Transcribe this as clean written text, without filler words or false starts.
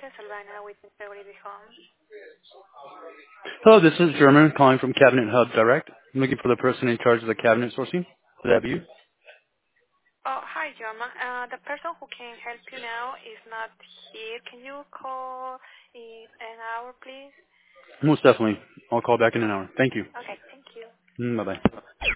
Silvana with Integrity Home. Hello, this is German calling from Cabinet Hub Direct. I'm looking for the person in charge of the cabinet sourcing. Would that be you? Oh, hi, Joma. The person who can help you now is not here. Can you call in an hour, please? Most definitely. I'll call back in an hour. Thank you. Okay, thank you. Bye-bye.